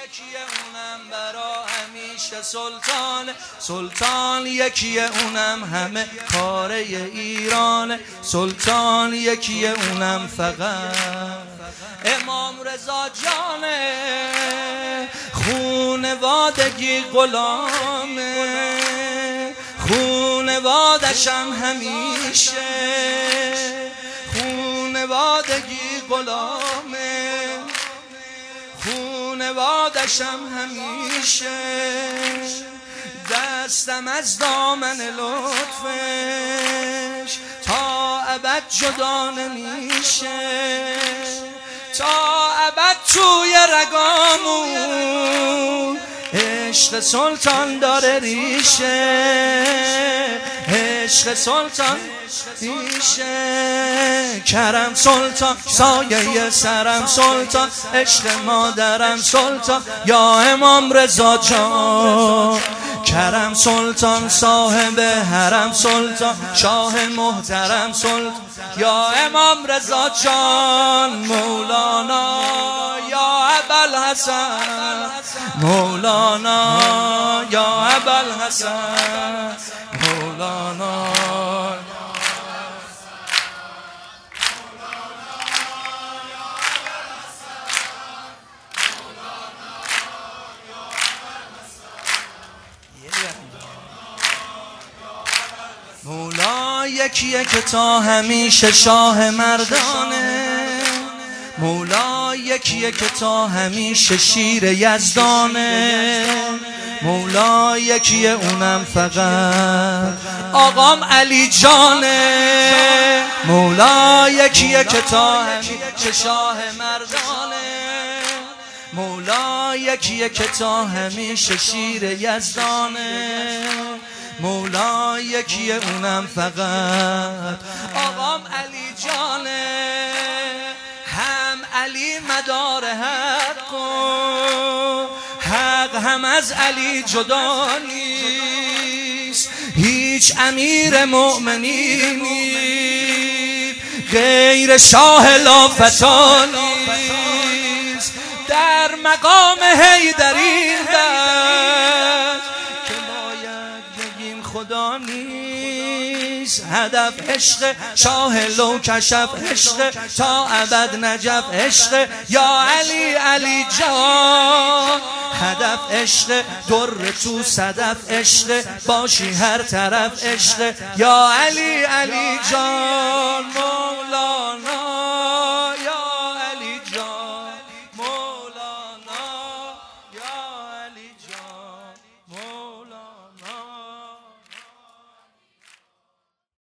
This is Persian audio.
یکیه اونم برا همیشه سلطان یکیه اونم همه کاره ایرانه، سلطان یکیه اونم فقط امام رضا جانه، خونوادگی غلامه، خونوادشم همیشه خونوادگی غلامه، خونوادشم همیشه دستم از دامن لطفش تا ابد جدا نمیشه، تا ابد توی رگامون عشق سلطان داره ریشه، عشق سلطان ریشه. کرم سلطان سایه سرم سلطان، عشق مادرم سلطان یا امام رضا جان. کرم سلطان صاحب حرم سلطان، شاه محترم سلطان یا امام رضا جان. مولانا یا ابوالحسن، مولانا یا ابوالحسن، مولانا. مولا یکیه که تا همیشه شاه مردانه، مولا یکیه که تا همیشه شیر یزدانه، مولا یکیه اونم فقط آقام علی جانه، مولا یکیه که تا همیشه شاه مردانه، مولا یکیه که تا همیشه شیر یزدانه، مولا یکیه اونم فقط آقام علی جانه. هم علی مدار حق و حق هم از علی جدا نیست، هیچ امیر مؤمنینی غیر شاه لافتا نیست. در مقام حیدری خدا نیست، هدف عشق شاه لو کشف عشق تا ابد نجف عشق یا علی علی جان. هدف عشق در تو صدف عشق باشی هر طرف عشق یا علی علی جان. مولانا